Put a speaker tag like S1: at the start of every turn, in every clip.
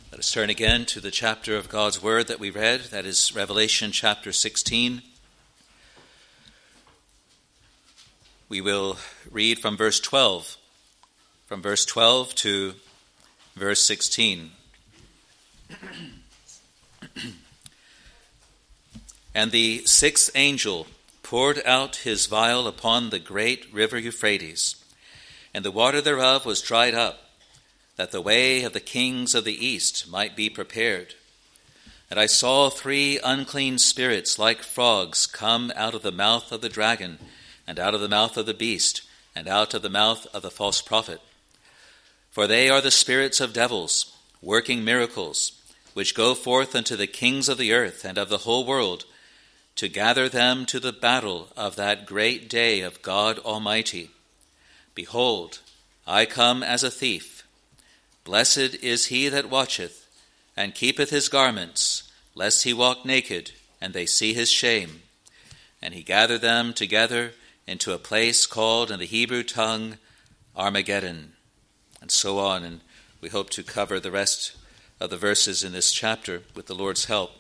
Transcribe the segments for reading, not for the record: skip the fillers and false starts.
S1: Let us turn again to the chapter of God's Word that we read, that is Revelation chapter 16. We will read from verse 12 to verse 16. And the sixth angel poured out his vial upon the great river Euphrates, and the water thereof was dried up, that the way of the kings of the east might be prepared. And I saw 3 unclean spirits like frogs come out of the mouth of the dragon, and out of the mouth of the beast, and out of the mouth of the false prophet. For they are the spirits of devils, working miracles, which go forth unto the kings of the earth and of the whole world, to gather them to the battle of that great day of God Almighty. Behold, I come as a thief. Blessed is he that watcheth, and keepeth his garments, lest he walk naked, and they see his shame. And he gathered them together into a place called in the Hebrew tongue Armageddon. And so on, and we hope to cover the rest of the verses in this chapter with the Lord's help.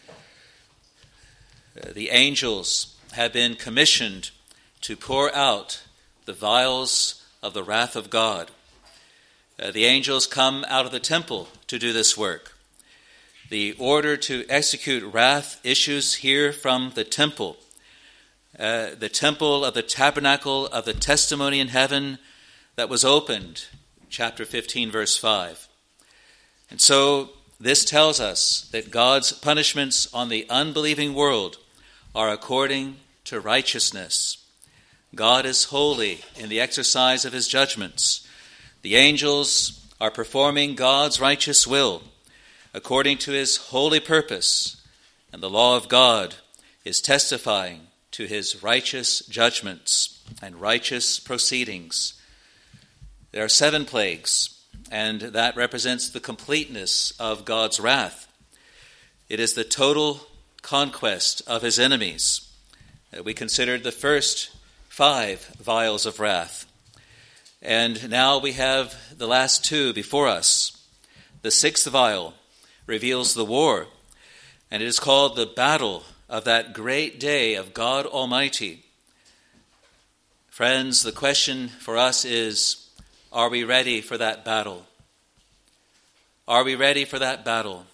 S1: The angels have been commissioned to pour out the vials of the wrath of God. The angels come out of the temple to do this work. The order to execute wrath issues here from the temple of the tabernacle of the testimony in heaven that was opened, chapter 15, verse 5. And so this tells us that God's punishments on the unbelieving world are according to righteousness. God is holy in the exercise of his judgments. The angels are performing God's righteous will according to his holy purpose, and the law of God is testifying to his righteous judgments and righteous proceedings. There are 7 plagues, and that represents the completeness of God's wrath. It is the total conquest of his enemies. We considered the first 5 vials of wrath. And now we have the last 2 before us. The 6th vial reveals the war, and it is called the battle of that great day of God Almighty. Friends, the question for us is, are we ready for that battle? Are we ready for that battle?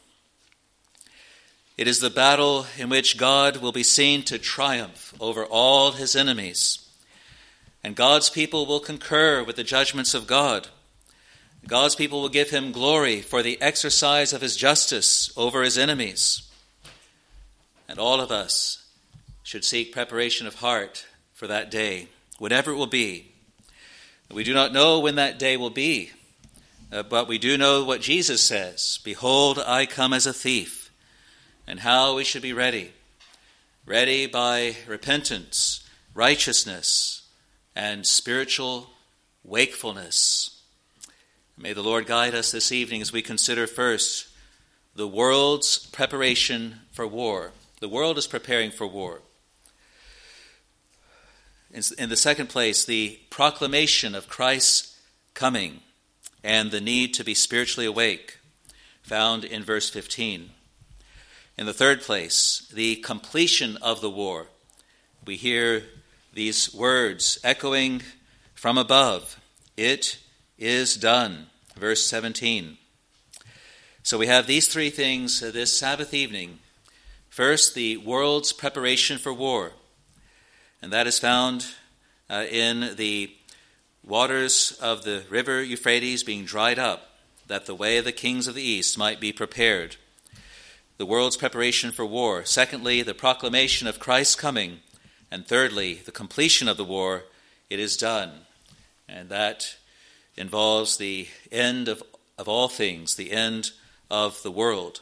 S1: It is the battle in which God will be seen to triumph over all his enemies. And God's people will concur with the judgments of God. God's people will give him glory for the exercise of his justice over his enemies. And all of us should seek preparation of heart for that day, whatever it will be. We do not know when that day will be, but we do know what Jesus says, "Behold, I come as a thief," and how we should be ready. Ready by repentance, righteousness, and spiritual wakefulness. May the Lord guide us this evening as we consider first the world's preparation for war. The world is preparing for war. In the second place, the proclamation of Christ's coming and the need to be spiritually awake, found in verse 15. In the third place, the completion of the war. We hear these words echoing from above, "It is done," verse 17. So we have these 3 things this Sabbath evening. First, the world's preparation for war, and that is found in the waters of the river Euphrates being dried up, that the way of the kings of the east might be prepared. The world's preparation for war. Secondly, the proclamation of Christ's coming. And thirdly, the completion of the war. It is done. And that involves the end of all things, the end of the world.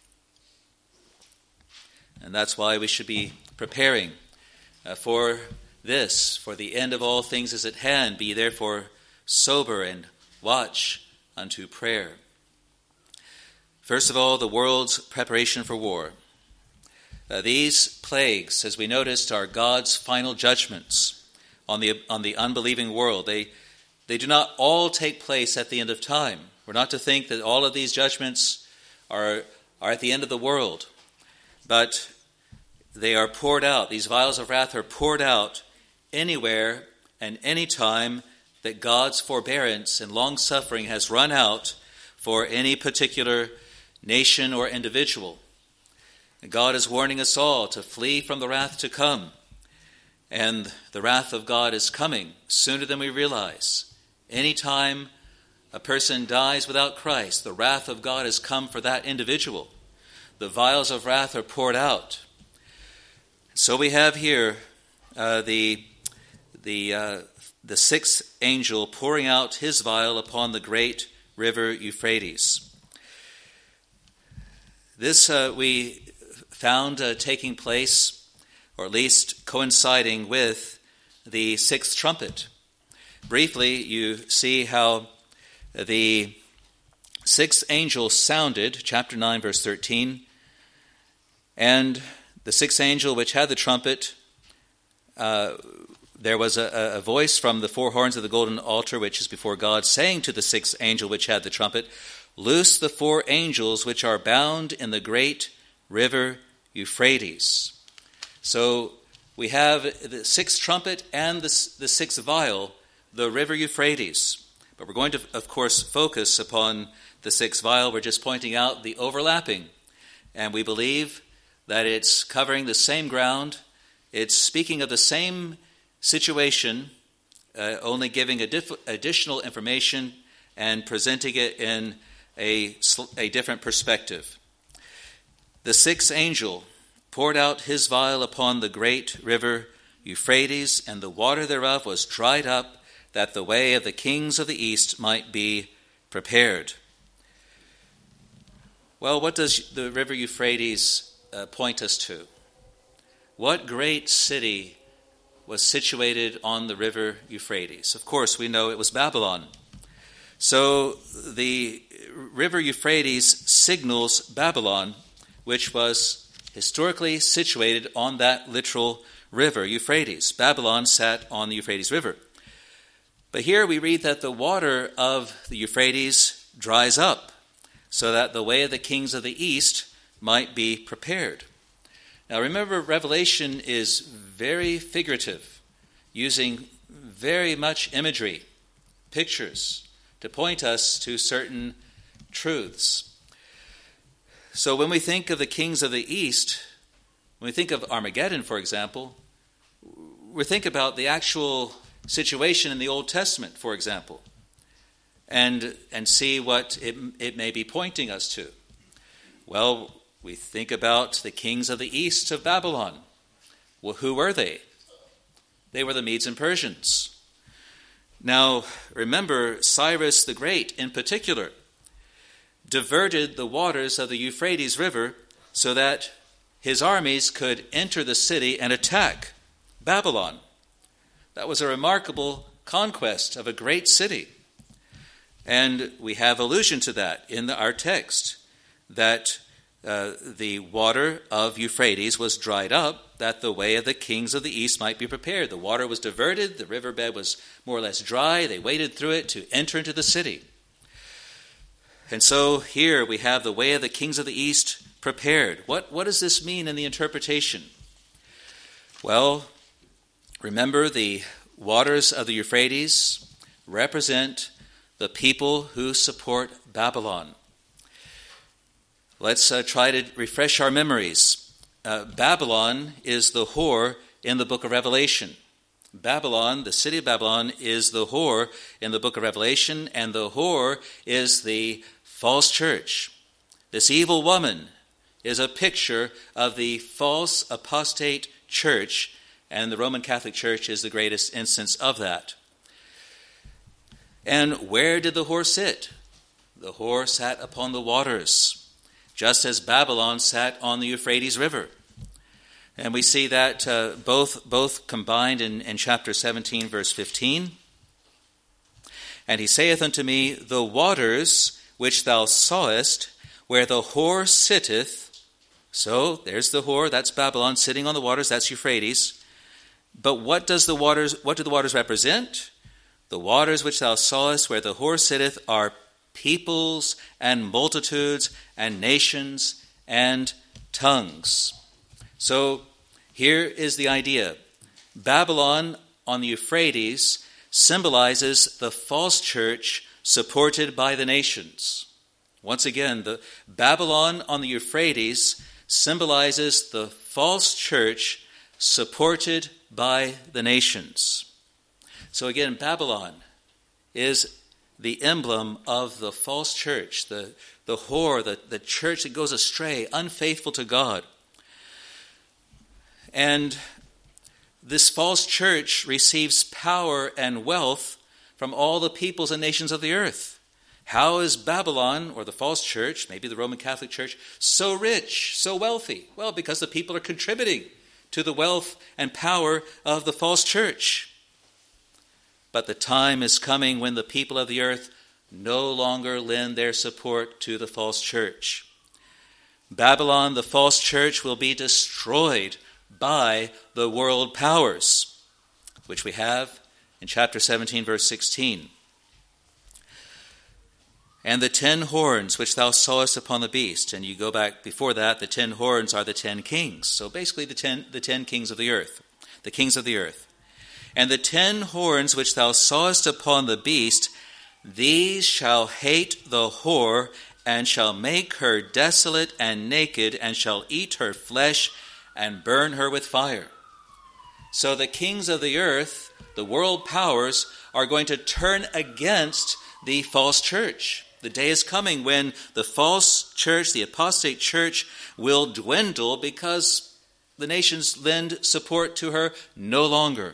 S1: And that's why we should be preparing for this, for the end of all things is at hand. Be therefore sober and watch unto prayer. First of all, the world's preparation for war. These plagues, as we noticed, are God's final judgments on the unbelieving world. They do not all take place at the end of time. We're not to think that all of these judgments are at the end of the world. But they are poured out. These vials of wrath are poured out anywhere and any time that God's forbearance and long-suffering has run out for any particular nation or individual. And God is warning us all to flee from the wrath to come. And the wrath of God is coming sooner than we realize. Anytime a person dies without Christ, the wrath of God has come for that individual. The vials of wrath are poured out. So we have here the sixth angel pouring out his vial upon the great river Euphrates. This we found taking place, or at least coinciding with the sixth trumpet. Briefly, you see how the sixth angel sounded, chapter 9, verse 13, and the sixth angel which had the trumpet, there was a voice from the four horns of the golden altar which is before God, saying to the sixth angel which had the trumpet, "Loose the four angels which are bound in the great river Euphrates." So we have the sixth trumpet and the sixth vial, the river Euphrates. But we're going to, of course, focus upon the sixth vial. We're just pointing out the overlapping. And we believe that it's covering the same ground. It's speaking of the same situation, only giving additional information and presenting it in a different perspective. The sixth angel poured out his vial upon the great river Euphrates, and the water thereof was dried up, that the way of the kings of the east might be prepared. Well, what does the river Euphrates point us to? What great city was situated on the river Euphrates? Of course, we know it was Babylon. So the river Euphrates signals Babylon, which was historically situated on that literal river, Euphrates. Babylon sat on the Euphrates River. But here we read that the water of the Euphrates dries up, so that the way of the kings of the east might be prepared. Now remember, Revelation is very figurative, using very much imagery, pictures, to point us to certain truths. So when we think of the kings of the east, when we think of Armageddon, for example, we think about the actual situation in the Old Testament, for example, and see what it may be pointing us to. Well, we think about the kings of the east of Babylon. Well, who were they? They were the Medes and Persians. Now, remember, Cyrus the Great in particular diverted the waters of the Euphrates River so that his armies could enter the city and attack Babylon. That was a remarkable conquest of a great city. And we have allusion to that in our text, that the water of Euphrates was dried up, that the way of the kings of the east might be prepared. The water was diverted, the riverbed was more or less dry, they waded through it to enter into the city. And so here we have the way of the kings of the east prepared. What does this mean in the interpretation? Well, remember, the waters of the Euphrates represent the people who support Babylon. Let's try to refresh our memories. Babylon is the whore in the book of Revelation. Babylon, the city of Babylon, is the whore in the book of Revelation, and the whore is the false church. This evil woman is a picture of the false apostate church, and the Roman Catholic Church is the greatest instance of that. And where did the whore sit? The whore sat upon the waters, just as Babylon sat on the Euphrates River. And we see that both combined in chapter 17, verse 15. And he saith unto me, the waters which thou sawest, where the whore sitteth. So there's the whore, that's Babylon, sitting on the waters, that's Euphrates. But what do the waters represent? The waters which thou sawest, where the whore sitteth, are peoples and multitudes and nations and tongues. So here is the idea. Babylon on the Euphrates symbolizes the false church supported by the nations. Once again, the Babylon on the Euphrates symbolizes the false church supported by the nations. So again, Babylon is the emblem of the false church, the whore, the church that goes astray, unfaithful to God. And this false church receives power and wealth from all the peoples and nations of the earth. How is Babylon, or the false church, maybe the Roman Catholic Church, so rich, so wealthy? Well, because the people are contributing to the wealth and power of the false church. But the time is coming when the people of the earth no longer lend their support to the false church. Babylon, the false church, will be destroyed by the world powers, which we have in chapter 17, verse 16. And the 10 horns which thou sawest upon the beast, and you go back before that, the 10 horns are the 10 kings. So basically the 10 kings of the earth, the kings of the earth. And the 10 horns which thou sawest upon the beast, these shall hate the whore, and shall make her desolate and naked, and shall eat her flesh, and burn her with fire. So the kings of the earth, the world powers, are going to turn against the false church. The day is coming when the false church, the apostate church, will dwindle because the nations lend support to her no longer.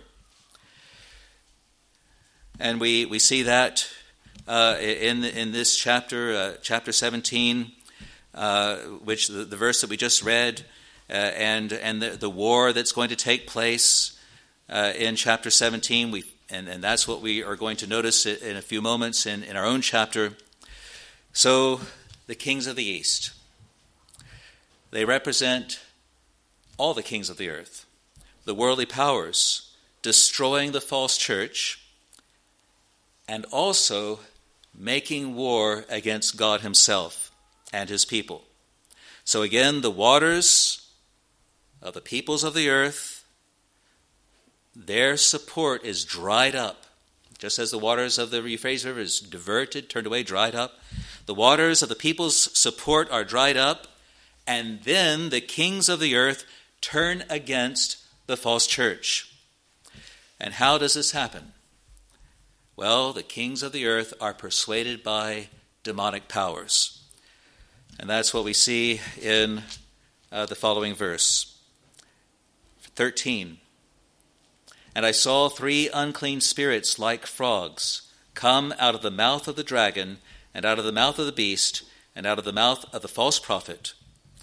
S1: And we see that in this chapter, chapter 17, which the verse that we just read, and the war that's going to take place in chapter 17. And that's what we are going to notice in a few moments in our own chapter. So the kings of the east, they represent all the kings of the earth, the worldly powers, destroying the false church, and also making war against God himself and his people. So again, the waters of the peoples of the earth, their support is dried up. Just as the waters of the Euphrates River is diverted, turned away, dried up, the waters of the people's support are dried up, and then the kings of the earth turn against the false church. And how does this happen? Well, the kings of the earth are persuaded by demonic powers. And that's what we see in the following verse. 13. And I saw 3 unclean spirits like frogs come out of the mouth of the dragon, and out of the mouth of the beast, and out of the mouth of the false prophet.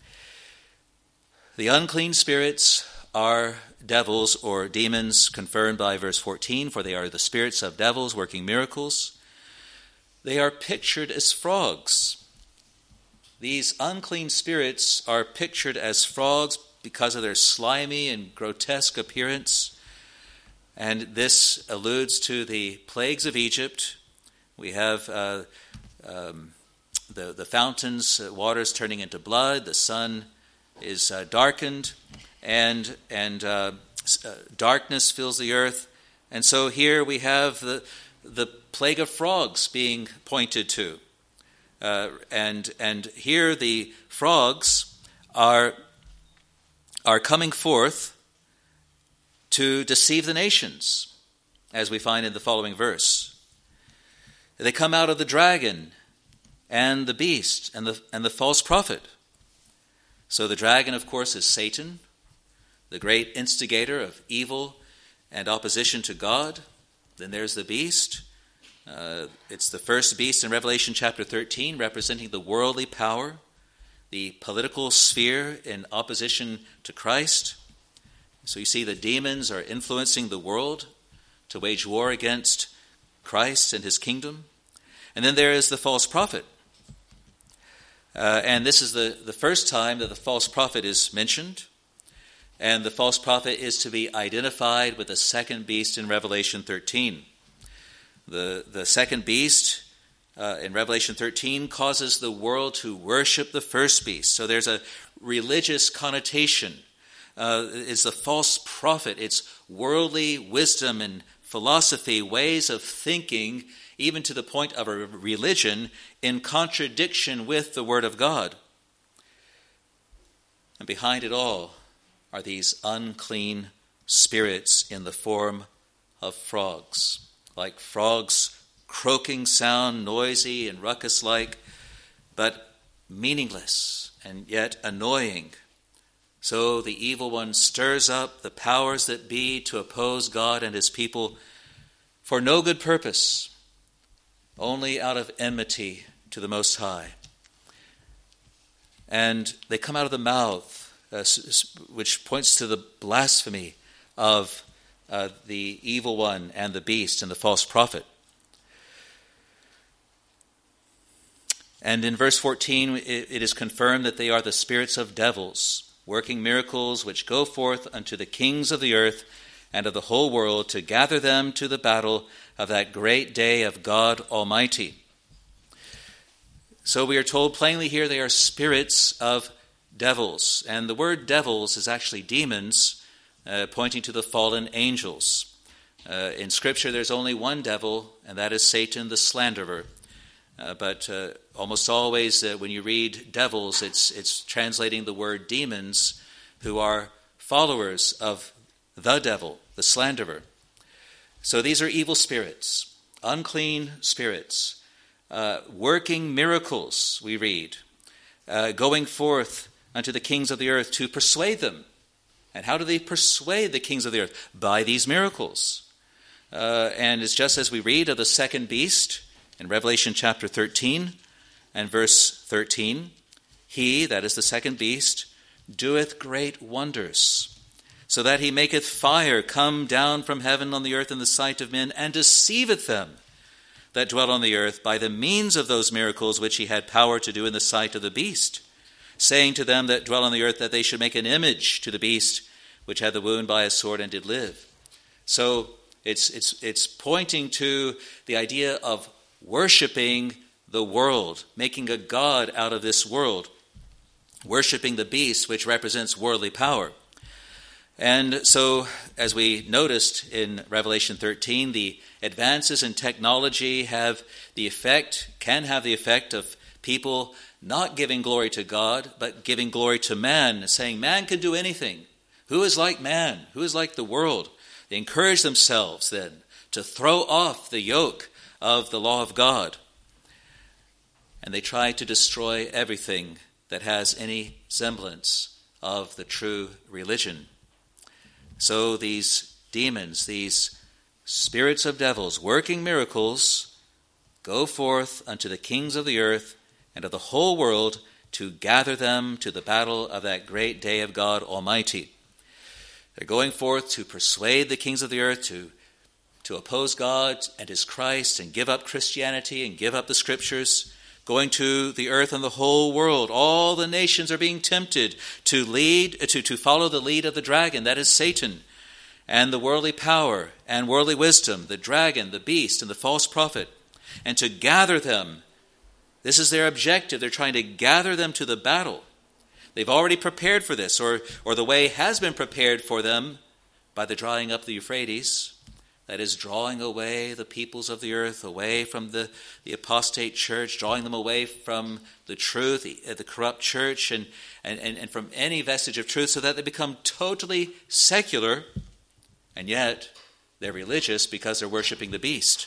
S1: The unclean spirits are devils or demons, confirmed by verse 14, for they are the spirits of devils working miracles. They are pictured as frogs. These unclean spirits are pictured as frogs because of their slimy and grotesque appearance. And this alludes to the plagues of Egypt. We have the fountains, waters turning into blood. The sun is darkened, and darkness fills the earth. And so here we have the plague of frogs being pointed to. And here the frogs are coming forth to deceive the nations, as we find in the following verse. They come out of the dragon and the beast and the false prophet. So the dragon, of course, is Satan, the great instigator of evil and opposition to God. Then there's the beast. It's the first beast in Revelation chapter 13, representing the worldly power, the political sphere in opposition to Christ. So you see the demons are influencing the world to wage war against Christ and his kingdom. And then there is the false prophet. And this is the first time that the false prophet is mentioned. And the false prophet is to be identified with the second beast in Revelation 13. The second beast in Revelation 13 causes the world to worship the first beast. So there's a religious connotation. It's the false prophet. It's worldly wisdom and philosophy, ways of thinking, even to the point of a religion, in contradiction with the Word of God. And behind it all are these unclean spirits in the form of frogs, like frogs' croaking sound, noisy and ruckus-like, but meaningless and yet annoying. So the evil one stirs up the powers that be to oppose God and his people for no good purpose, only out of enmity to the Most High. And they come out of the mouth, which points to the blasphemy of the evil one and the beast and the false prophet. And in verse 14, it is confirmed that they are the spirits of devils, working miracles which go forth unto the kings of the earth and of the whole world to gather them to the battle of that great day of God Almighty. So we are told plainly here they are spirits of devils. And the word devils is actually demons, pointing to the fallen angels. In Scripture, there's only one devil, and that is Satan the slanderer. But almost always when you read devils, it's translating the word demons, who are followers of the devil, the slanderer. So these are evil spirits, unclean spirits, working miracles, we read, going forth unto the kings of the earth to persuade them. And how do they persuade the kings of the earth? By these miracles. And it's just as we read of the second beast in Revelation chapter 13 and verse 13. He, that is the second beast, doeth great wonders, so that he maketh fire come down from heaven on the earth in the sight of men, and deceiveth them that dwell on the earth by the means of those miracles which he had power to do in the sight of the beast, saying to them that dwell on the earth that they should make an image to the beast which had the wound by a sword and did live. So it's pointing to the idea of worshiping the world, making a god out of this world, worshiping the beast, which represents worldly power. And so, as we noticed in Revelation 13, the advances in technology can have the effect of people not giving glory to God, but giving glory to man, saying man can do anything. Who is like man? Who is like the world? They encourage themselves then to throw off the yoke of the law of God. And they try to destroy everything that has any semblance of the true religion. So these demons, these spirits of devils, working miracles, go forth unto the kings of the earth and of the whole world to gather them to the battle of that great day of God Almighty. They're going forth to persuade the kings of the earth to oppose God and his Christ and give up Christianity and give up the Scriptures, going to the earth and the whole world. All the nations are being tempted to follow the lead of the dragon, that is Satan, and the worldly power and worldly wisdom, the dragon, the beast, and the false prophet, and to gather them. This is their objective. They're trying to gather them to the battle. They've already prepared for this, or the way has been prepared for them by the drying up the Euphrates. That is, drawing away the peoples of the earth, away from the apostate church, drawing them away from the truth, the corrupt church, and from any vestige of truth, so that they become totally secular, and yet they're religious because they're worshiping the beast.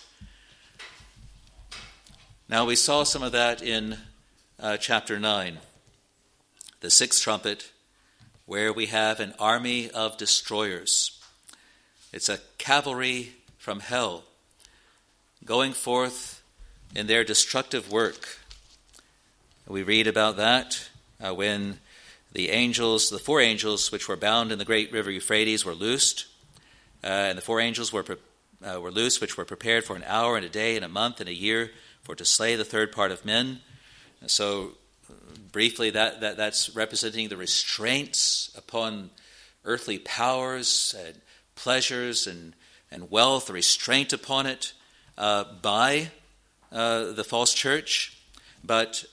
S1: Now, we saw some of that in chapter 9, the sixth trumpet, where we have an army of destroyers. It's a cavalry from hell going forth in their destructive work. We read about that when the four angels which were bound in the great river Euphrates were loosed. And the four angels were loosed, which were prepared for an hour and a day and a month and a year for to slay the third part of men. And so briefly, that's representing the restraints upon earthly powers and pleasures and wealth, the restraint upon it by the false church, but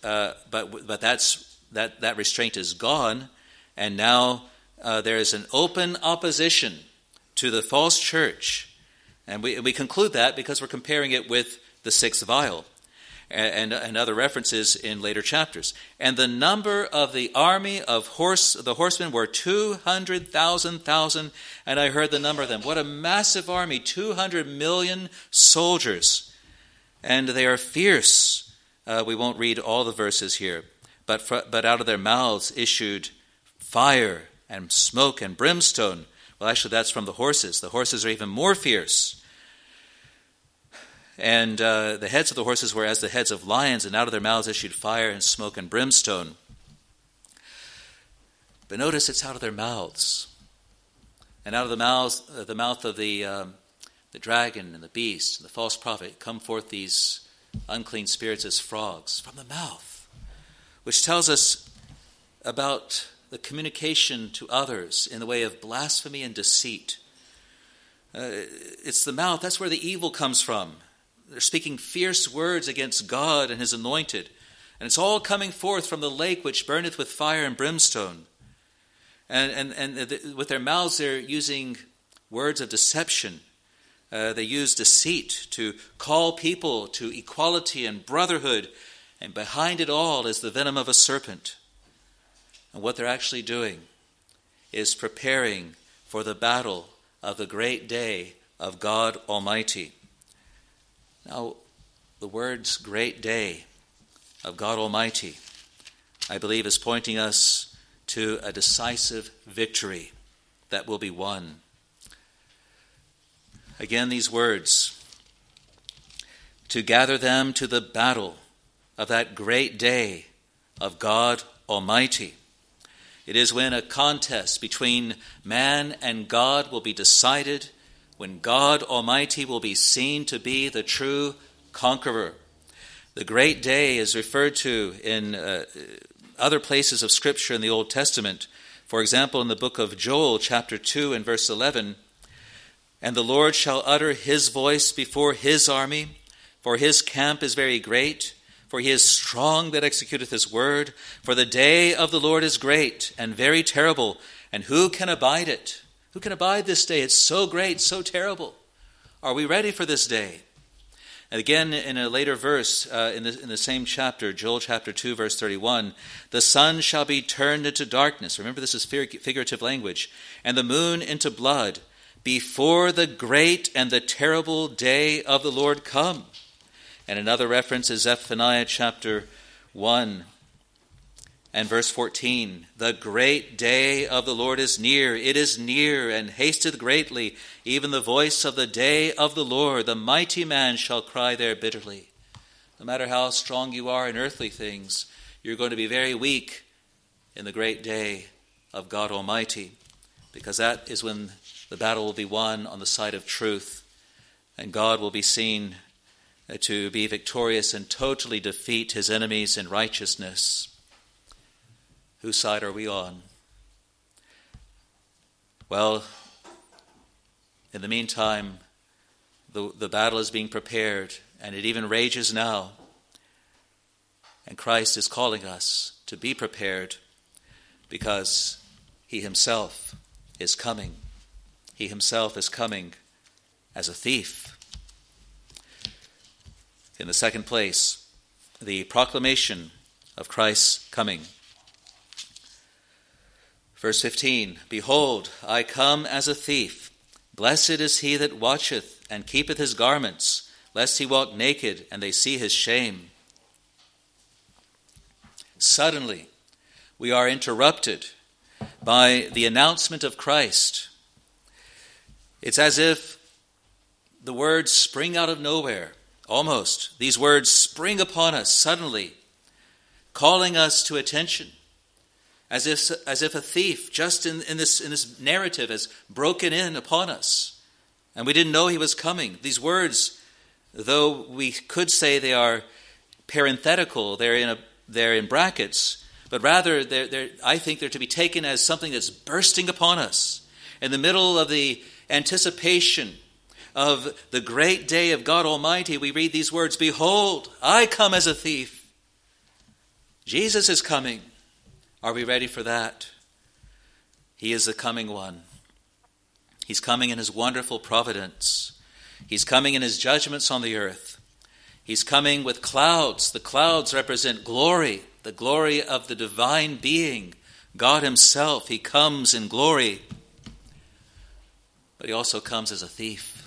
S1: that restraint is gone, and now there is an open opposition to the false church. And we conclude that because we're comparing it with the sixth vial and other references in later chapters. And the number of the army of the horsemen were 200,000, and I heard the number of them. What a massive army, 200 million soldiers. And they are fierce. We won't read all the verses here. But out of their mouths issued fire and smoke and brimstone. Well, actually, that's from the horses. The horses are even more fierce. And the heads of the horses were as the heads of lions, and out of their mouths issued fire and smoke and brimstone. But notice it's out of their mouths. And out of the mouth of the dragon and the beast and the false prophet come forth these unclean spirits as frogs from the mouth, which tells us about the communication to others in the way of blasphemy and deceit. It's the mouth, that's where the evil comes from. They're speaking fierce words against God and his anointed. And it's all coming forth from the lake which burneth with fire and brimstone. And with their mouths they're using words of deception. They use deceit to call people to equality and brotherhood. And behind it all is the venom of a serpent. And what they're actually doing is preparing for the battle of the great day of God Almighty. Now, the words great day of God Almighty, I believe, is pointing us to a decisive victory that will be won. Again, these words, to gather them to the battle of that great day of God Almighty. It is when a contest between man and God will be decided, when God Almighty will be seen to be the true conqueror. The great day is referred to in other places of Scripture in the Old Testament. For example, in the book of Joel, chapter 2 and verse 11, and the Lord shall utter his voice before his army, for his camp is very great, for he is strong that executeth his word. For the day of the Lord is great and very terrible, and who can abide it? Who can abide this day? It's so great, so terrible. Are we ready for this day? And again, in a later verse, in the same chapter, Joel chapter 2, verse 31, the sun shall be turned into darkness. Remember, this is figurative language. And the moon into blood, before the great and the terrible day of the Lord come. And another reference is Zephaniah chapter 1 and verse 14. The great day of the Lord is near. It is near and hasteth greatly. Even the voice of the day of the Lord. The mighty man shall cry there bitterly. No matter how strong you are in earthly things, you're going to be very weak in the great day of God Almighty, because that is when the battle will be won on the side of truth, and God will be seen to be victorious and totally defeat his enemies in righteousness. Whose side are we on? Well, in the meantime, the battle is being prepared, and it even rages now. And Christ is calling us to be prepared, because he himself is coming. He himself is coming as a thief. In the second place, the proclamation of Christ's coming. Verse 15, behold, I come as a thief. Blessed is he that watcheth and keepeth his garments, lest he walk naked and they see his shame. Suddenly, we are interrupted by the announcement of Christ. It's as if the words spring out of nowhere, almost. These words spring upon us suddenly, calling us to attention. As if a thief just in this narrative has broken in upon us, and we didn't know he was coming. These words, though we could say they are parenthetical, they're in brackets, but rather I think they're to be taken as something that's bursting upon us in the middle of the anticipation of the great day of God Almighty, we read these words, "Behold, I come as a thief." Jesus is coming. Are we ready for that? He is the coming one. He's coming in his wonderful providence. He's coming in his judgments on the earth. He's coming with clouds. The clouds represent glory, the glory of the divine being, God himself. He comes in glory. But he also comes as a thief.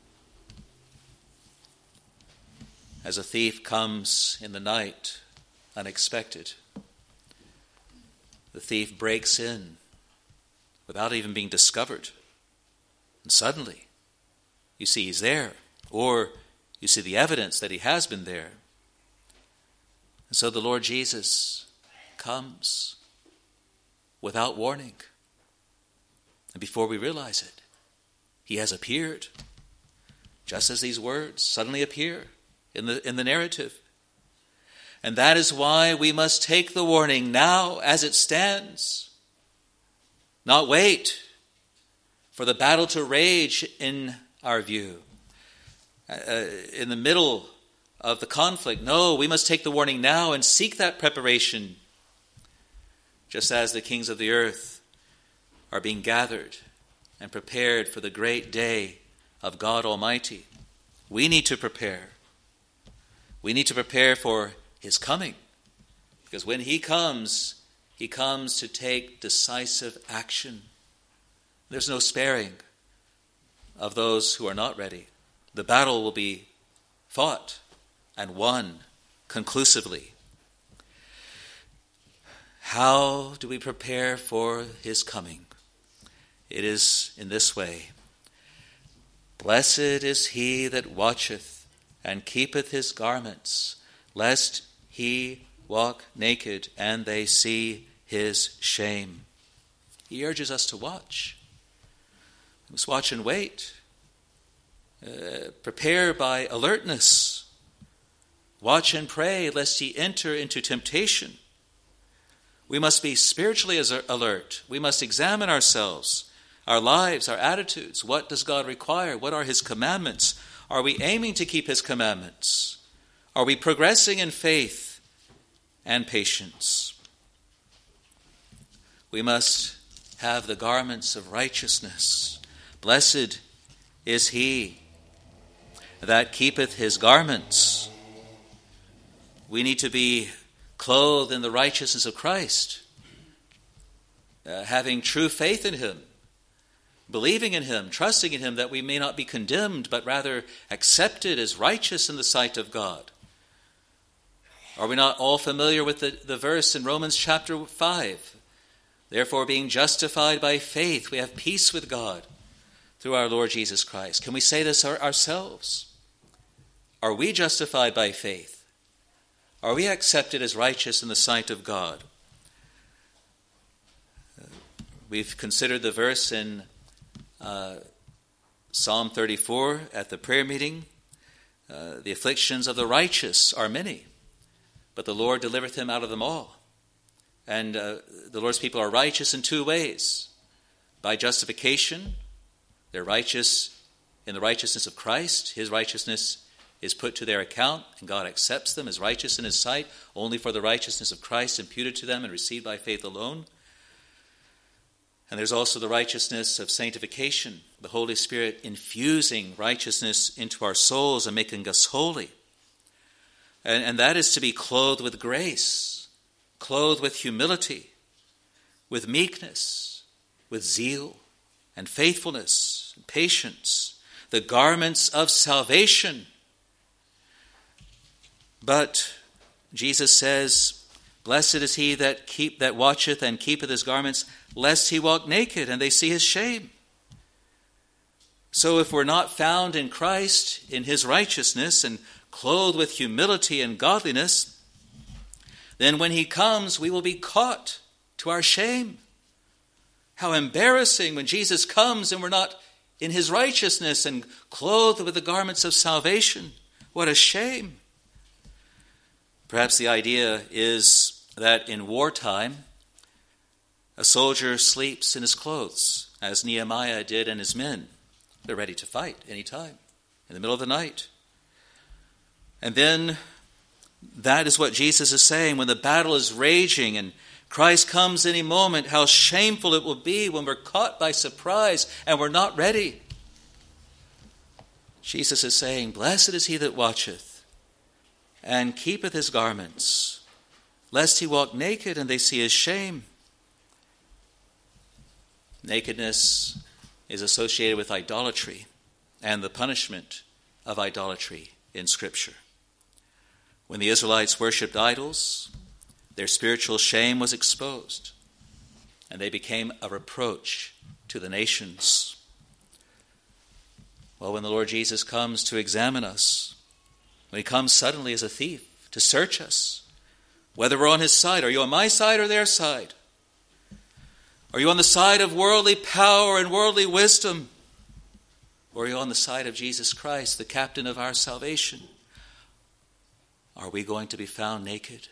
S1: As a thief comes in the night, unexpected. The thief breaks in without even being discovered. And suddenly, you see he's there, or you see the evidence that he has been there. And so the Lord Jesus comes without warning. And before we realize it, he has appeared, just as these words suddenly appear in the narrative. And that is why we must take the warning now as it stands. Not wait for the battle to rage in our view, in the middle of the conflict. No, we must take the warning now and seek that preparation, just as the kings of the earth are being gathered and prepared for the great day of God Almighty. We need to prepare. We need to prepare for his coming, because when he comes to take decisive action. There's no sparing of those who are not ready. The battle will be fought and won conclusively. How do we prepare for his coming? It is in this way. Blessed is he that watcheth and keepeth his garments, lest he walk naked and they see his shame. He urges us to watch. We must watch and wait. Prepare by alertness. Watch and pray lest ye enter into temptation. We must be spiritually alert. We must examine ourselves, our lives, our attitudes. What does God require? What are his commandments? Are we aiming to keep his commandments? Are we progressing in faith and patience? We must have the garments of righteousness. Blessed is he that keepeth his garments. We need to be clothed in the righteousness of Christ, having true faith in him, believing in him, trusting in him, that we may not be condemned, but rather accepted as righteous in the sight of God. Are we not all familiar with the verse in Romans chapter 5? Therefore, being justified by faith, we have peace with God through our Lord Jesus Christ. Can we say this ourselves? Are we justified by faith? Are we accepted as righteous in the sight of God? We've considered the verse in Psalm 34 at the prayer meeting. The afflictions of the righteous are many, but the Lord delivereth him out of them all. And the Lord's people are righteous in two ways. By justification, they're righteous in the righteousness of Christ. His righteousness is put to their account, and God accepts them as righteous in his sight, only for the righteousness of Christ imputed to them and received by faith alone. And there's also the righteousness of sanctification, the Holy Spirit infusing righteousness into our souls and making us holy. And that is to be clothed with grace, clothed with humility, with meekness, with zeal and faithfulness and patience, the garments of salvation. But Jesus says, blessed is he that watcheth and keepeth his garments, lest he walk naked and they see his shame. So if we're not found in Christ, in his righteousness, and clothed with humility and godliness, then when he comes, we will be caught to our shame. How embarrassing when Jesus comes and we're not in his righteousness and clothed with the garments of salvation. What a shame. Perhaps the idea is that in wartime, a soldier sleeps in his clothes, as Nehemiah did and his men. They're ready to fight any time, in the middle of the night. And then that is what Jesus is saying when the battle is raging and Christ comes any moment, how shameful it will be when we're caught by surprise and we're not ready. Jesus is saying, blessed is he that watcheth and keepeth his garments, lest he walk naked and they see his shame. Nakedness is associated with idolatry and the punishment of idolatry in Scripture. When the Israelites worshipped idols, their spiritual shame was exposed, and they became a reproach to the nations. Well, when the Lord Jesus comes to examine us, when he comes suddenly as a thief to search us, whether we're on his side, are you on my side or their side? Are you on the side of worldly power and worldly wisdom? Or are you on the side of Jesus Christ, the captain of our salvation? Are we going to be found naked?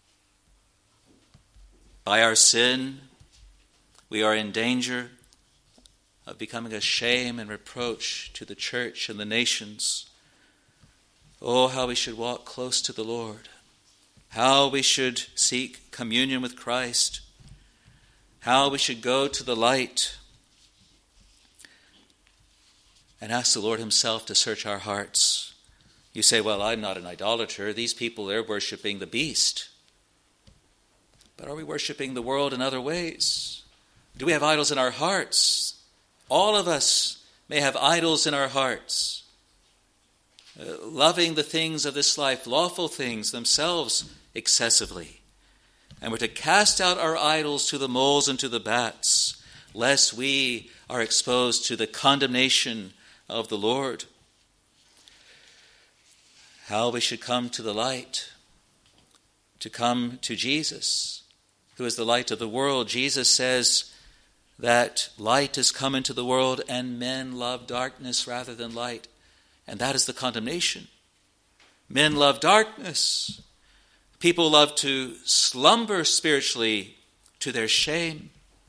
S1: By our sin, we are in danger of becoming a shame and reproach to the church and the nations. Oh, how we should walk close to the Lord. How we should seek communion with Christ. How we should go to the light and ask the Lord himself to search our hearts. You say, well, I'm not an idolater. These people, they're worshiping the beast. But are we worshiping the world in other ways? Do we have idols in our hearts? All of us may have idols in our hearts. Loving the things of this life, lawful things themselves excessively. And we're to cast out our idols to the moles and to the bats, lest we are exposed to the condemnation of the Lord. How we should come to the light, to come to Jesus, who is the light of the world. Jesus says that light is come into the world and men love darkness rather than light. And that is the condemnation. Men love darkness. People love to slumber spiritually to their shame.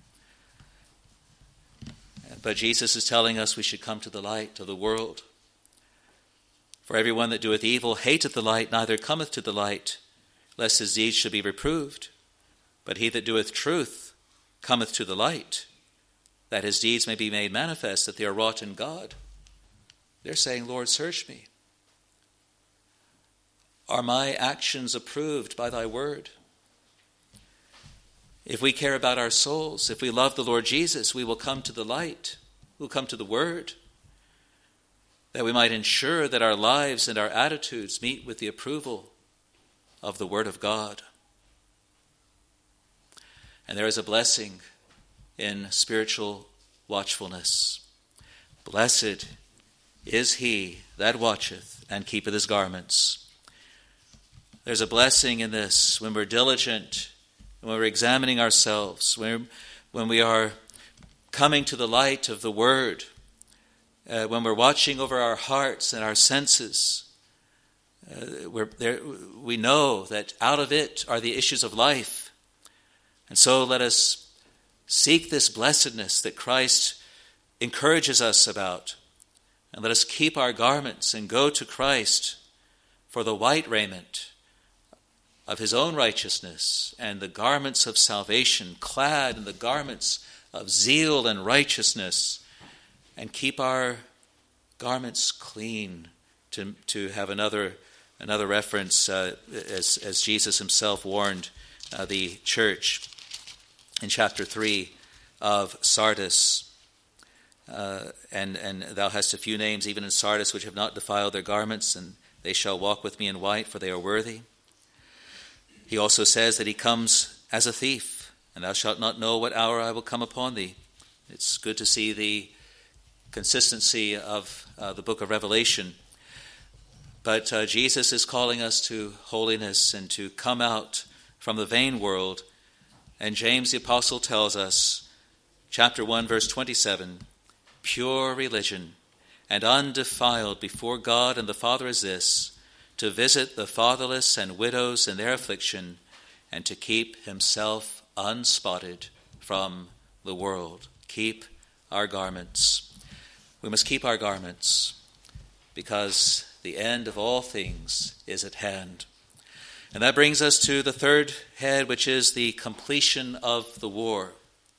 S1: But Jesus is telling us we should come to the light of the world. For everyone that doeth evil hateth the light, neither cometh to the light, lest his deeds should be reproved. But he that doeth truth cometh to the light, that his deeds may be made manifest, that they are wrought in God. They're saying, Lord, search me. Are my actions approved by thy word? If we care about our souls, if we love the Lord Jesus, we will come to the light. We'll come to the word, that we might ensure that our lives and our attitudes meet with the approval of the word of God. And there is a blessing in spiritual watchfulness. Blessed is he that watcheth and keepeth his garments. There's a blessing in this when we're diligent, when we're examining ourselves, when we are coming to the light of the word, when we're watching over our hearts and our senses. We know that out of it are the issues of life. And so let us seek this blessedness that Christ encourages us about. And let us keep our garments and go to Christ for the white raiment of his own righteousness and the garments of salvation, clad in the garments of zeal and righteousness, and keep our garments clean, to have another reference as Jesus himself warned the church in chapter 3 of Sardis. And thou hast a few names even in Sardis which have not defiled their garments, and they shall walk with me in white, for they are worthy. He also says that he comes as a thief, and thou shalt not know what hour I will come upon thee. It's good to see the consistency of the book of Revelation. But Jesus is calling us to holiness and to come out from the vain world. And James the Apostle tells us, chapter 1, verse 27, pure religion and undefiled before God and the Father is this, to visit the fatherless and widows in their affliction, and to keep himself unspotted from the world. Keep our garments. We must keep our garments, because the end of all things is at hand. And that brings us to the third head, which is the completion of the war.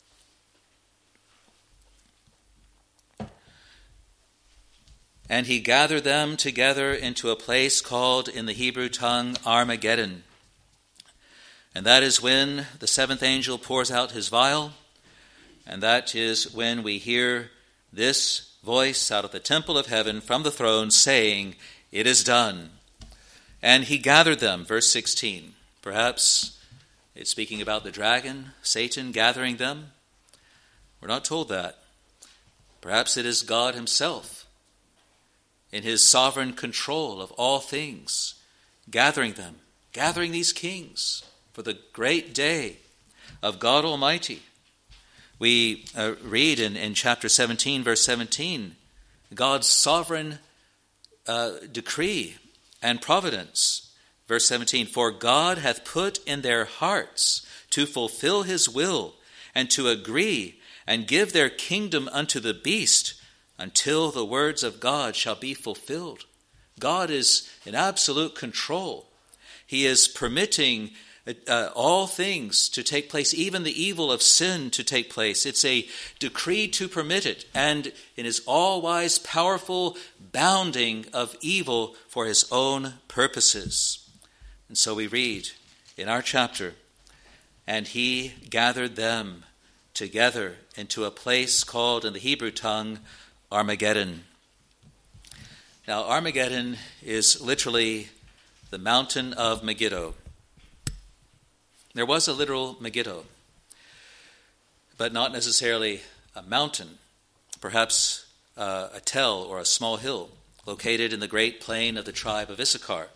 S1: And he gathered them together into a place called in the Hebrew tongue Armageddon. And that is when the seventh angel pours out his vial, and that is when we hear this voice out of the temple of heaven from the throne saying, "It is done." And he gathered them, verse 16. Perhaps it's speaking about the dragon, Satan, gathering them. We're not told that. Perhaps it is God himself, in his sovereign control of all things, gathering them, gathering these kings for the great day of God Almighty. We read in chapter 17, verse 17, God's sovereign decree and providence. Verse 17, "For God hath put in their hearts to fulfill his will, and to agree and give their kingdom unto the beast, until the words of God shall be fulfilled." God is in absolute control. He is permitting all things to take place, even the evil of sin to take place. It's a decree to permit it, and in his all-wise, powerful bounding of evil for his own purposes. And so we read in our chapter, "And he gathered them together into a place called in the Hebrew tongue Armageddon." Now, Armageddon is literally the mountain of Megiddo. There was a literal Megiddo, but not necessarily a mountain, perhaps a tell or a small hill located in the great plain of the tribe of Issachar.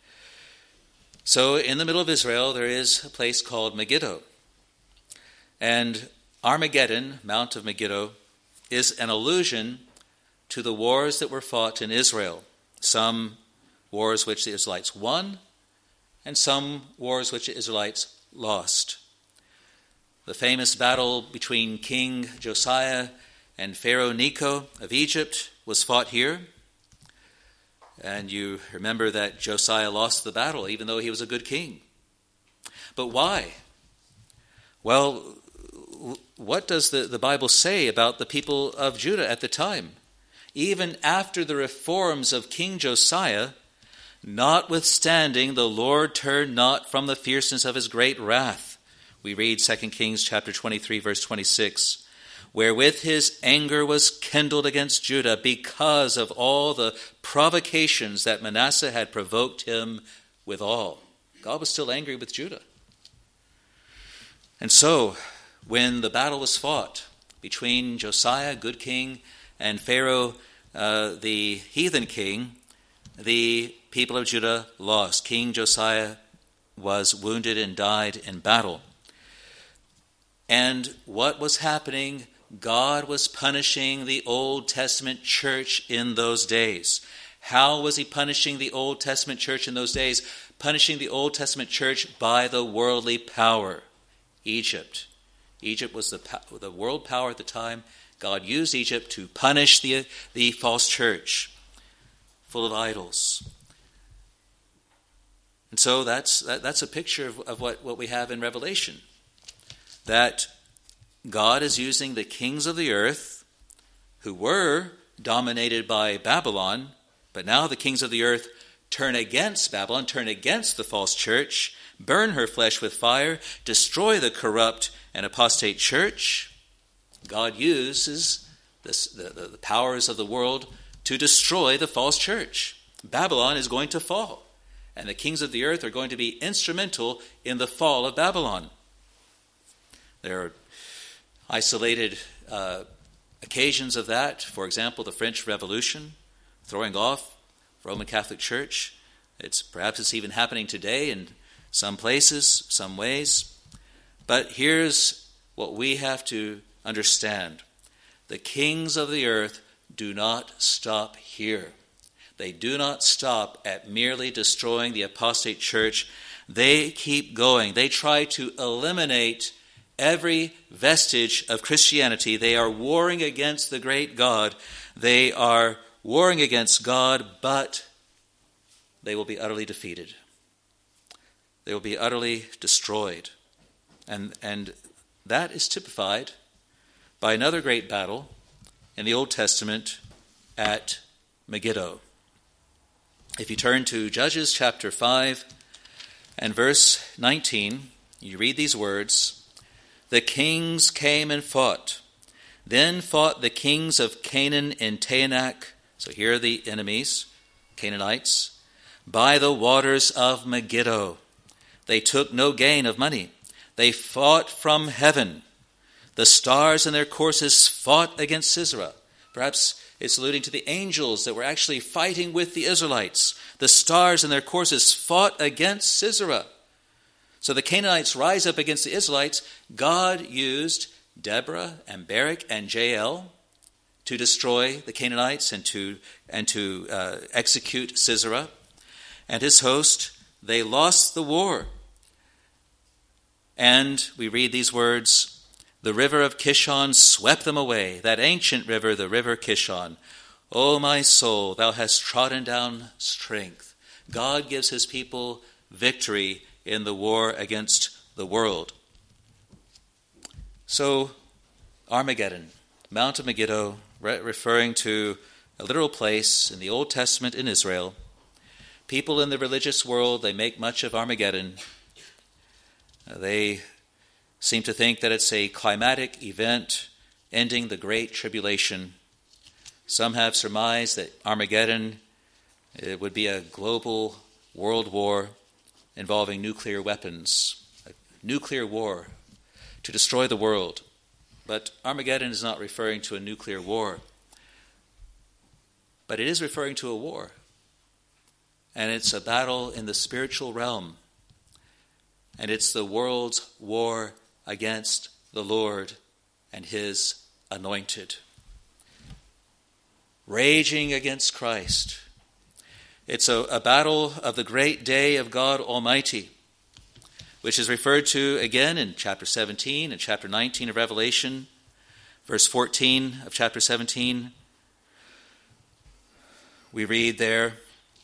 S1: So in the middle of Israel, there is a place called Megiddo. And Armageddon, Mount of Megiddo, is an allusion to the wars that were fought in Israel. Some wars which the Israelites won, and some wars which the Israelites lost. The famous battle between King Josiah and Pharaoh Necho of Egypt was fought here. And you remember that Josiah lost the battle, even though he was a good king. But why? Well, what does the Bible say about the people of Judah at the time? Even after the reforms of King Josiah, notwithstanding, the Lord turned not from the fierceness of his great wrath. We read 2 Kings chapter 23, verse 26, "Wherewith his anger was kindled against Judah because of all the provocations that Manasseh had provoked him withal." God was still angry with Judah. And so, when the battle was fought between Josiah, good king, and Pharaoh, the heathen king, the people of Judah lost. King Josiah was wounded and died in battle. And what was happening? God was punishing the Old Testament church in those days. How was he punishing the Old Testament church in those days? Punishing the Old Testament church by the worldly power. Egypt. Egypt was the world power at the time. God used Egypt to punish the false church, full of idols. And so that's a picture of what we have in Revelation. That God is using the kings of the earth, who were dominated by Babylon, but now the kings of the earth turn against Babylon, turn against the false church, burn her flesh with fire, destroy the corrupt and apostate church. God uses the powers of the world to destroy the false church. Babylon is going to fall, and the kings of the earth are going to be instrumental in the fall of Babylon. There are isolated occasions of that. For example, the French Revolution, throwing off Roman Catholic Church. Perhaps it's even happening today in some places, some ways. But here's what we have to understand. The kings of the earth do not stop here. They do not stop at merely destroying the apostate church. They keep going. They try to eliminate every vestige of Christianity. They are warring against the great God They are warring against God, but they will be utterly defeated. They will be utterly destroyed. And that is typified by another great battle in the Old Testament at Megiddo. If you turn to Judges chapter 5 and verse 19, you read these words, "The kings came and fought. Then fought the kings of Canaan in Taanach," so here are the enemies, Canaanites, "by the waters of Megiddo. They took no gain of money. They fought from heaven. The stars in their courses fought against Sisera." Perhaps it's alluding to the angels that were actually fighting with the Israelites. The stars in their courses fought against Sisera. So the Canaanites rise up against the Israelites. God used Deborah and Barak and Jael to destroy the Canaanites and to execute Sisera and his host. They lost the war. And we read these words, "The river of Kishon swept them away," that ancient river, the river Kishon. "O my soul, thou hast trodden down strength." God gives his people victory in the war against the world. So, Armageddon, Mount of Megiddo, referring to a literal place in the Old Testament in Israel. People in the religious world, they make much of Armageddon. They seem to think that it's a climatic event ending the Great Tribulation. Some have surmised that Armageddon it would be a global world war involving nuclear weapons, a nuclear war to destroy the world. But Armageddon is not referring to a nuclear war. But it is referring to a war. And it's a battle in the spiritual realm. And it's the world's war against the Lord and his anointed. Raging against Christ. It's a battle of the great day of God Almighty, which is referred to again in chapter 17 and chapter 19 of Revelation, verse 14 of chapter 17. We read there,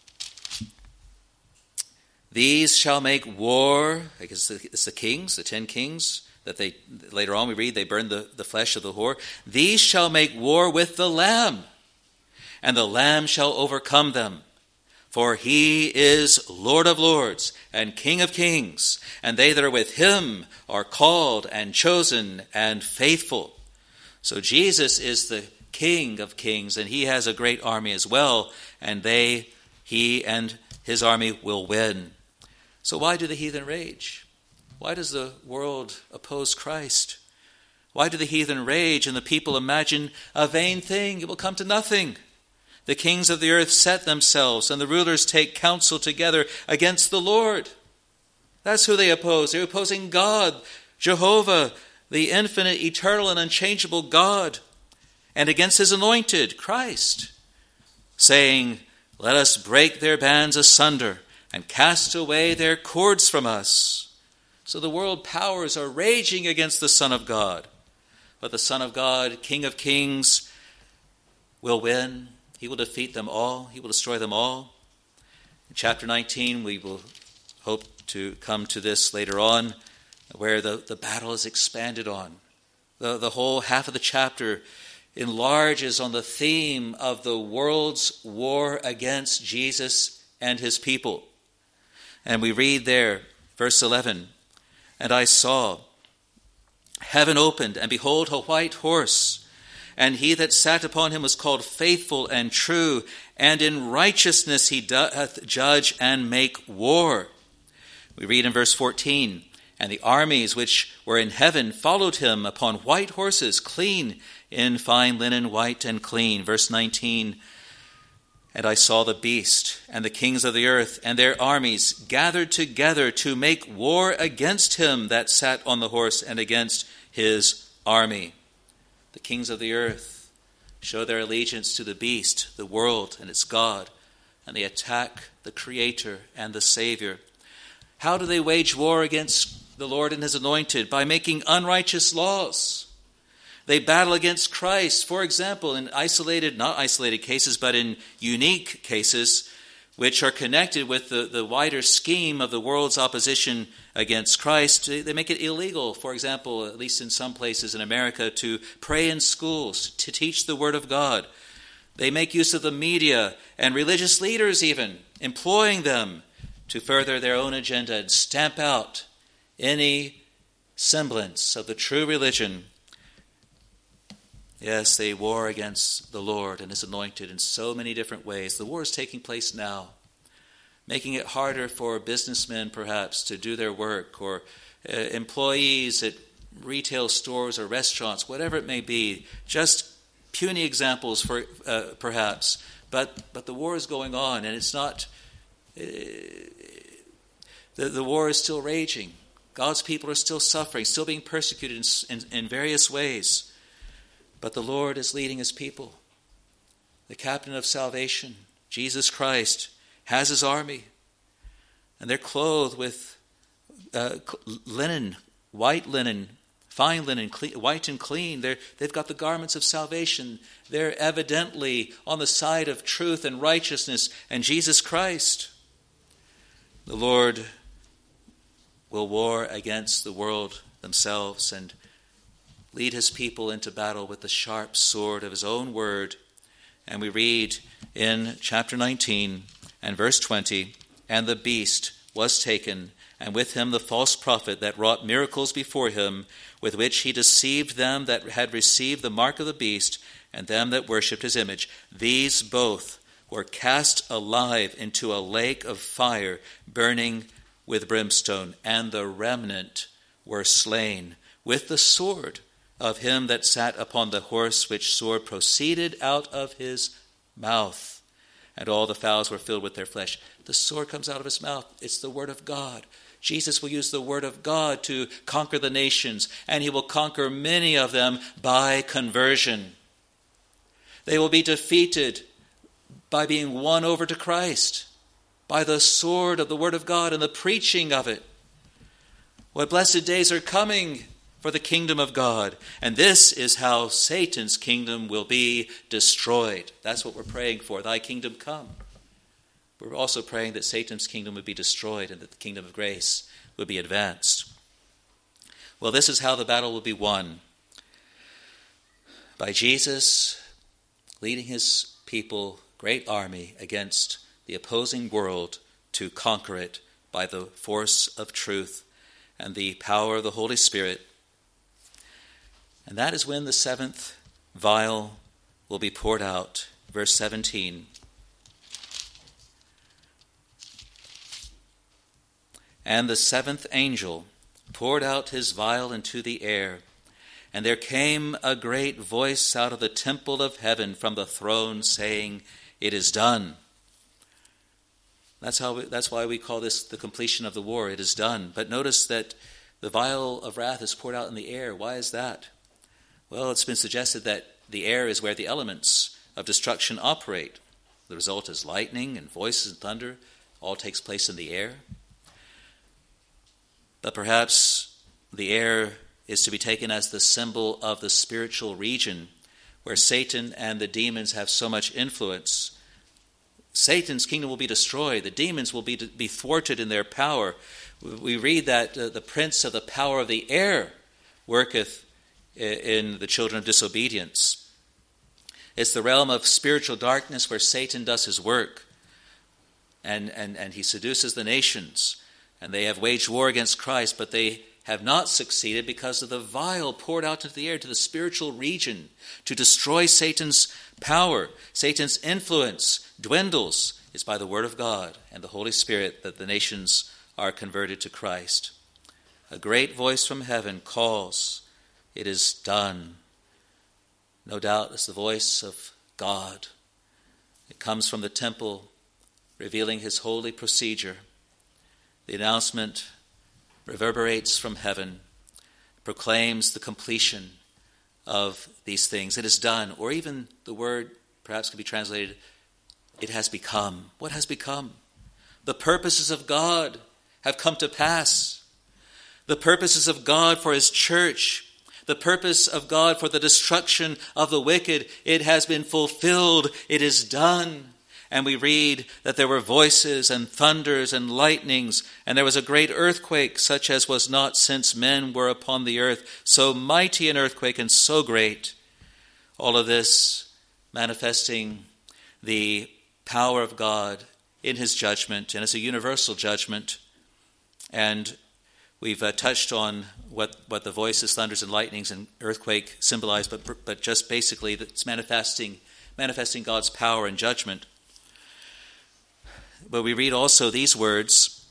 S1: "These shall make war," I guess it's the kings, the 10 kings, that they, later on we read, they burned the flesh of the whore. "These shall make war with the Lamb, and the Lamb shall overcome them. For he is Lord of lords and King of kings, and they that are with him are called and chosen and faithful." So Jesus is the King of kings, and he has a great army as well, and he and his army will win. So why do the heathen rage? Why does the world oppose Christ? Why do the heathen rage and the people imagine a vain thing? It will come to nothing. The kings of the earth set themselves, and the rulers take counsel together against the Lord. That's who they oppose. They're opposing God, Jehovah, the infinite, eternal, and unchangeable God, and against his anointed, Christ, saying, "Let us break their bands asunder and cast away their cords from us." So the world powers are raging against the Son of God. But the Son of God, King of kings, will win. He will defeat them all. He will destroy them all. In chapter 19, we will hope to come to this later on, where the battle is expanded on. The whole half of the chapter enlarges on the theme of the world's war against Jesus and his people. And we read there, verse 11, "And I saw heaven opened, and behold, a white horse. And he that sat upon him was called Faithful and True, and in righteousness he doth judge and make war." We read in verse 14, "And the armies which were in heaven followed him upon white horses, clean in fine linen, white and clean." Verse 19, "And I saw the beast and the kings of the earth and their armies gathered together to make war against him that sat on the horse and against his army." The kings of the earth show their allegiance to the beast, the world, and its God, and they attack the Creator and the Savior. How do they wage war against the Lord and his anointed? By making unrighteous laws. They battle against Christ, for example, in not isolated cases, but in unique cases, which are connected with the wider scheme of the world's opposition against Christ. They make it illegal, for example, at least in some places in America, to pray in schools, to teach the Word of God. They make use of the media and religious leaders even, employing them to further their own agenda and stamp out any semblance of the true religion. Yes, they war against the Lord and His anointed in so many different ways. The war is taking place now, making it harder for businessmen perhaps to do their work, or employees at retail stores or restaurants, whatever it may be. Just puny examples for perhaps, but the war is going on, and it's not. The war is still raging. God's people are still suffering, still being persecuted in various ways. But the Lord is leading His people. The captain of salvation, Jesus Christ, has His army. And they're clothed with linen, white linen, fine linen, white and clean. They've got the garments of salvation. They're evidently on the side of truth and righteousness and Jesus Christ. The Lord will war against the world themselves and lead His people into battle with the sharp sword of His own word. And we read in chapter 19 and verse 20, "And the beast was taken, and with him the false prophet that wrought miracles before him, with which he deceived them that had received the mark of the beast, and them that worshipped his image. These both were cast alive into a lake of fire, burning with brimstone, and the remnant were slain with the sword of him that sat upon the horse, which sword proceeded out of his mouth, and all the fowls were filled with their flesh." The sword comes out of His mouth. It's the word of God. Jesus will use the word of God to conquer the nations, and He will conquer many of them by conversion. They will be defeated by being won over to Christ, by the sword of the word of God and the preaching of it. What blessed days are coming for the kingdom of God. And this is how Satan's kingdom will be destroyed. That's what we're praying for. Thy kingdom come. We're also praying that Satan's kingdom would be destroyed and that the kingdom of grace would be advanced. Well, this is how the battle will be won. By Jesus leading His people, great army, against the opposing world to conquer it by the force of truth and the power of the Holy Spirit. And that is when the seventh vial will be poured out. Verse 17. "And the seventh angel poured out his vial into the air, and there came a great voice out of the temple of heaven from the throne, saying, It is done." That's why we call this the completion of the war. It is done. But notice that the vial of wrath is poured out in the air. Why is that? Well, it's been suggested that the air is where the elements of destruction operate. The result is lightning and voices and thunder. All takes place in the air. But perhaps the air is to be taken as the symbol of the spiritual region where Satan and the demons have so much influence. Satan's kingdom will be destroyed. The demons will be thwarted in their power. We read that the prince of the power of the air worketh in the children of disobedience. It's the realm of spiritual darkness where Satan does his work. And he seduces the nations. And they have waged war against Christ, but they have not succeeded because of the vial poured out into the air, to the spiritual region, to destroy Satan's power. Satan's influence dwindles. It's by the word of God and the Holy Spirit that the nations are converted to Christ. A great voice from heaven calls, "It is done." No doubt it's the voice of God. It comes from the temple, revealing His holy procedure. The announcement reverberates from heaven, proclaims the completion of these things. It is done. Or even the word perhaps could be translated, it has become. What has become? The purposes of God have come to pass. The purposes of God for His church, The purpose of God for the destruction of the wicked, it has been fulfilled. It is done. And we read that there were voices and thunders and lightnings, and there was a great earthquake, such as was not since men were upon the earth. So mighty an earthquake and so great. All of this manifesting the power of God in his judgment, and it's a universal judgment. And we've touched on what the voices, thunders, and lightnings and earthquake symbolize, but just basically it's manifesting God's power and judgment. But we read also these words,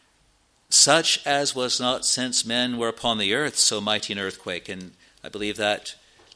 S1: such as was not since men were upon the earth, so mighty an earthquake. And I believe that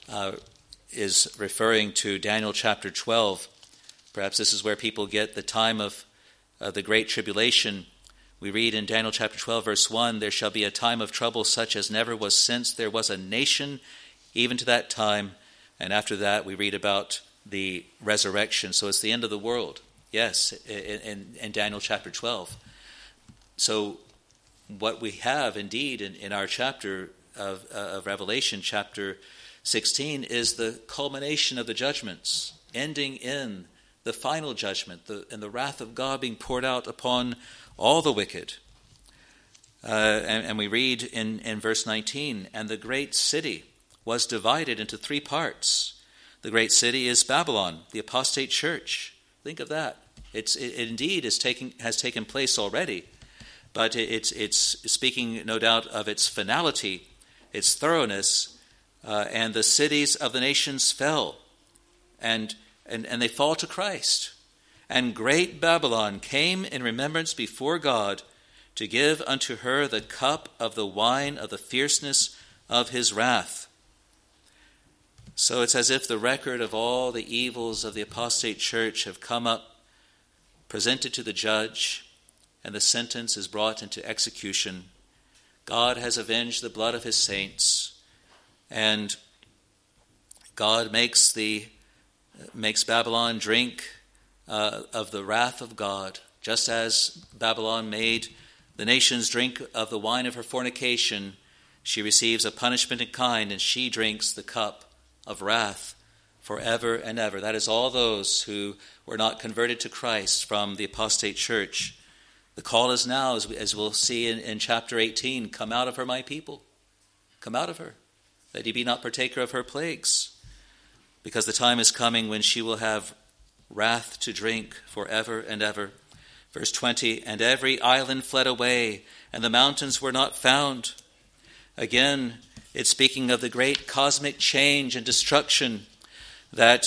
S1: is referring to Daniel chapter 12. Perhaps this is where people get the time of the Great Tribulation. We read in Daniel chapter 12, verse 1, there shall be a time of trouble such as never was since there was a nation, even to that time. And after that, we read about the resurrection. So it's the end of the world. Yes, in Daniel chapter 12. So what we have indeed in our chapter of Revelation, chapter 16, is the culmination of the judgments, ending in the final judgment, and the wrath of God being poured out upon all the wicked. And we read in verse 19, and the great city was divided into three parts. The great city is Babylon, the apostate church. Think of that. It indeed has taken place already, but it's speaking, no doubt, of its finality, its thoroughness, and the cities of the nations fell, and they fall to Christ. And great Babylon came in remembrance before God to give unto her the cup of the wine of the fierceness of his wrath. So it's as if the record of all the evils of the apostate church have come up, presented to the judge, and the sentence is brought into execution. God has avenged the blood of his saints, and God makes Babylon drink of the wrath of God, just as Babylon made the nations drink of the wine of her fornication. She receives a punishment in kind, and she drinks the cup of wrath forever and ever. That is all those who were not converted to Christ from the apostate church. The call is now, as we'll see in chapter 18, come out of her, my people. Come out of her, that ye be not partaker of her plagues. Because the time is coming when she will have wrath to drink forever and ever. Verse 20, and every island fled away, and the mountains were not found. Again, it's speaking of the great cosmic change and destruction that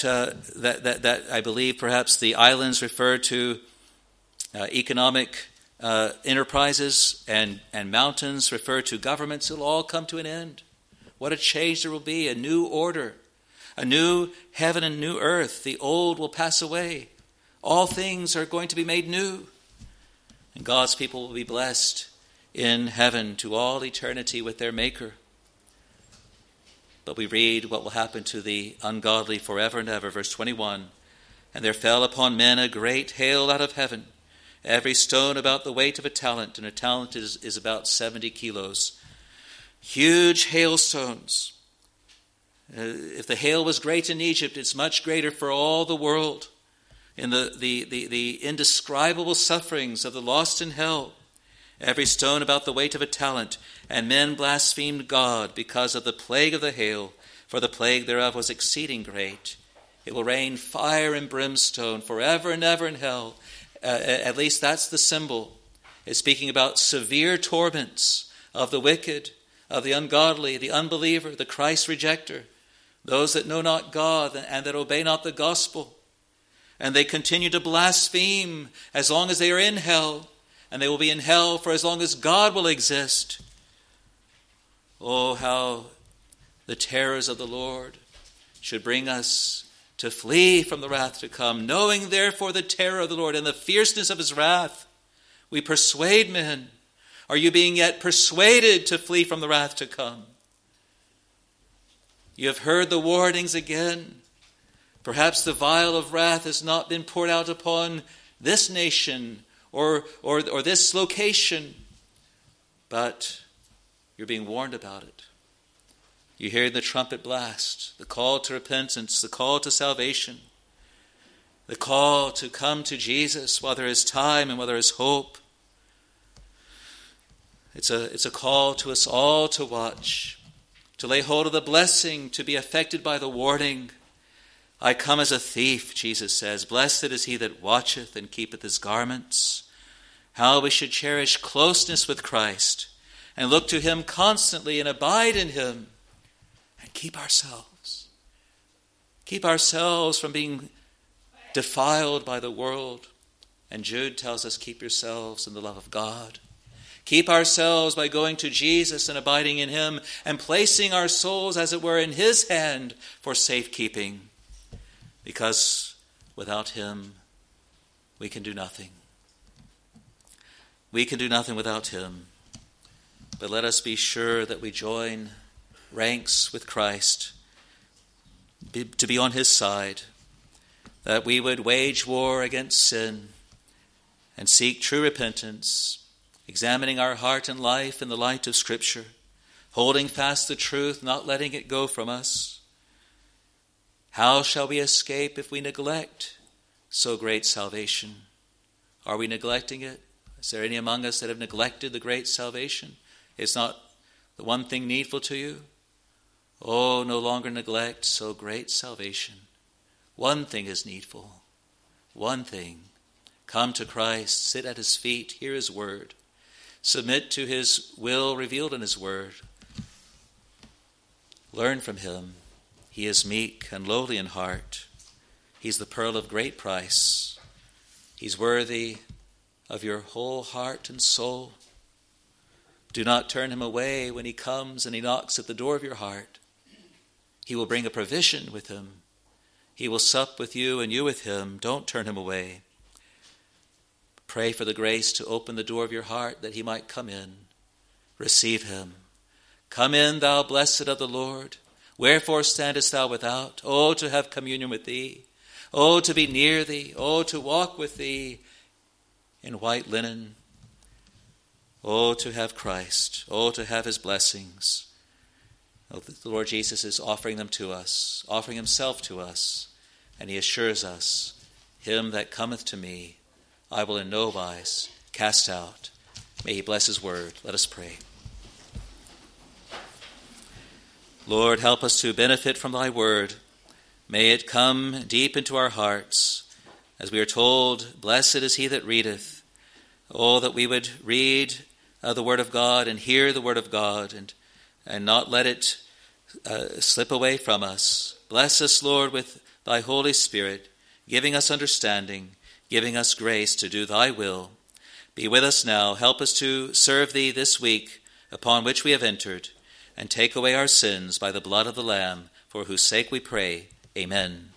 S1: I believe perhaps the islands refer to economic enterprises, and mountains refer to governments. It'll all come to an end. What a change there will be, a new order, a new heaven and new earth. The old will pass away. All things are going to be made new. And God's people will be blessed in heaven to all eternity with their Maker. But we read what will happen to the ungodly forever and ever. Verse 21, and there fell upon men a great hail out of heaven, every stone about the weight of a talent, and a talent is about 70 kilos. Huge hailstones. If the hail was great in Egypt, it's much greater for all the world. In the indescribable sufferings of the lost in hell, every stone about the weight of a talent, and men blasphemed God because of the plague of the hail, for the plague thereof was exceeding great. It will rain fire and brimstone forever and ever in hell. At least that's the symbol. It's speaking about severe torments of the wicked, of the ungodly, the unbeliever, the Christ rejecter, those that know not God and that obey not the gospel. And they continue to blaspheme as long as they are in hell. And they will be in hell for as long as God will exist. Oh, how the terrors of the Lord should bring us to flee from the wrath to come. Knowing therefore the terror of the Lord and the fierceness of his wrath, we persuade men. Are you being yet persuaded to flee from the wrath to come? You have heard the warnings again. Perhaps the vial of wrath has not been poured out upon this nation or this location, but you're being warned about it. You hear the trumpet blast, the call to repentance, the call to salvation, the call to come to Jesus while there is time and while there is hope. It's a call to us all to watch, to lay hold of the blessing, to be affected by the warning. I come as a thief, Jesus says. Blessed is he that watcheth and keepeth his garments. How we should cherish closeness with Christ and look to him constantly and abide in him and keep ourselves. Keep ourselves from being defiled by the world. And Jude tells us, keep yourselves in the love of God. Keep ourselves by going to Jesus and abiding in him and placing our souls, as it were, in his hand for safekeeping. Because without him, we can do nothing. We can do nothing without him. But let us be sure that we join ranks with Christ, to be on his side, that we would wage war against sin and seek true repentance, examining our heart and life in the light of Scripture, holding fast the truth, not letting it go from us. How shall we escape if we neglect so great salvation? Are we neglecting it? Is there any among us that have neglected the great salvation? It's not the one thing needful to you? Oh, no longer neglect so great salvation. One thing is needful. One thing. Come to Christ, sit at his feet, hear his word. Submit to his will revealed in his word. Learn from him. He is meek and lowly in heart. He's the pearl of great price. He's worthy of your whole heart and soul. Do not turn him away when he comes and he knocks at the door of your heart. He will bring a provision with him. He will sup with you and you with him. Don't turn him away. Pray for the grace to open the door of your heart that he might come in. Receive him. Come in, thou blessed of the Lord. Wherefore standest thou without? Oh, to have communion with thee. Oh, to be near thee. Oh, to walk with thee in white linen. Oh, to have Christ. Oh, to have his blessings. Oh, the Lord Jesus is offering them to us, offering himself to us, and he assures us, him that cometh to me, I will in no wise cast out. May he bless his word. Let us pray. Lord, help us to benefit from thy word. May it come deep into our hearts. As we are told, blessed is he that readeth. Oh, that we would read the word of God and hear the word of God and not let it slip away from us. Bless us, Lord, with thy Holy Spirit, giving us understanding, giving us grace to do thy will. Be with us now. Help us to serve thee this week upon which we have entered, and take away our sins by the blood of the Lamb, for whose sake we pray. Amen.